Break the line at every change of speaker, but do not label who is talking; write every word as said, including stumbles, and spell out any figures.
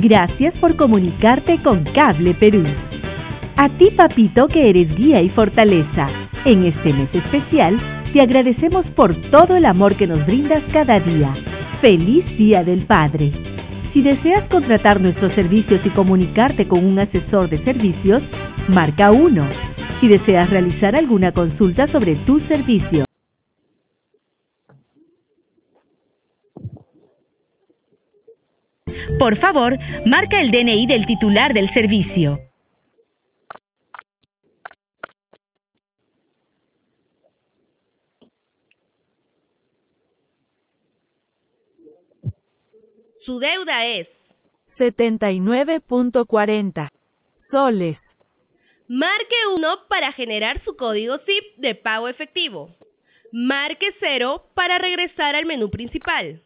Gracias por comunicarte con Cable Perú. A ti, papito, que eres guía y fortaleza. En este mes especial, te agradecemos por todo el amor que nos brindas cada día. ¡Feliz Día del Padre! Si deseas contratar nuestros servicios y comunicarte con un asesor de servicios, marca uno. Si deseas realizar alguna consulta sobre tu servicio. Por favor, marca el D N I del titular del servicio.
Su deuda es
setenta y nueve punto cuarenta soles.
Marque uno para generar su código S I P de pago efectivo. Marque cero para regresar al menú principal.